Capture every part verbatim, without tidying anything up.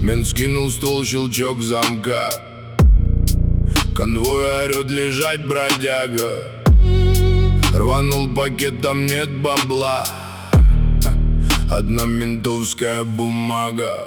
Мент скинул стол, щелчок замка. Конвой орёт, лежать, бродяга. Рванул пакет, там нет бабла. Одна ментовская бумага.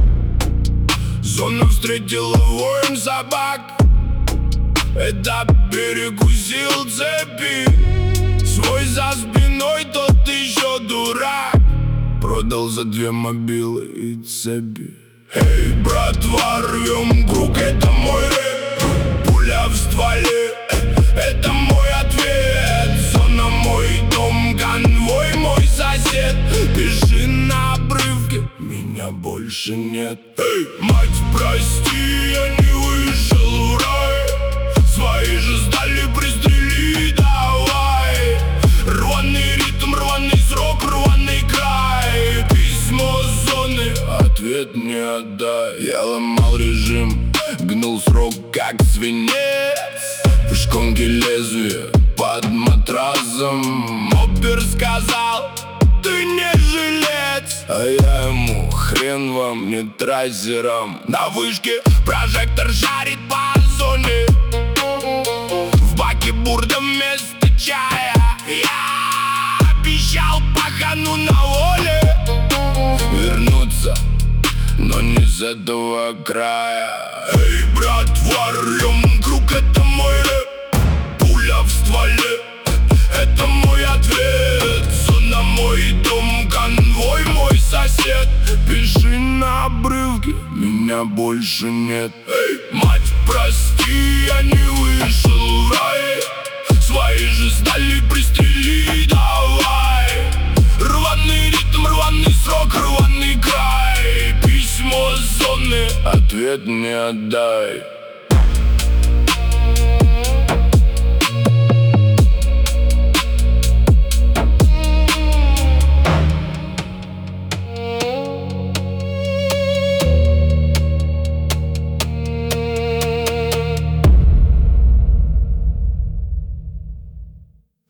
Зона встретила воем собак. Этап перекусил цепи. Свой за спиной, тот еще дурак. Продал за две мобилы и цепи. Эй, братва, рвем круг, это мой рэп. Пуля в стволе, это мой ответ. Зона мой дом, конвой мой сосед. Пиши на обрывке, меня больше нет. Эй, мать, прости, я не вышел в рай. Свои же сдали, пристрели, давай. Рваный ритм, рваный срок, рваный край. Письмо зоны, ответ не отдай. Я ломал режим, гнул срок, как свинец. В шконке лезвие под матрасом. Опер сказал, ты не жилец. А я ему, хрен вам, не трассером. На вышке прожектор жарит по зоне. В баке бурда вместо чая. Я обещал пахану на воле вернуться, но не с этого края. Эй, братва, рвем круг, это мой рэп. Пуля в стволе, это мой ответ. Зона мой дом, конвой мой сосед. Пиши на обрывке, меня больше нет. Эй, мать, прости, я не вышел в рай. Свои же сдали, пристрели, давай. Рваный ритм, рваный срок, рваный край. Письмо зоны, ответ не отдай.